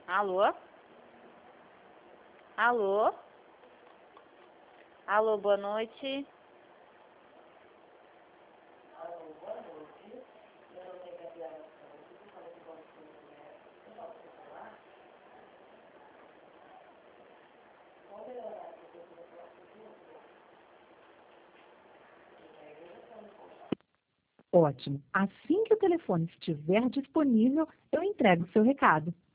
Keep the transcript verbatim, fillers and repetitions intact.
Alô? Alô? Alô, boa noite. Ótimo. Assim que o telefone estiver disponível, eu entrego o seu recado.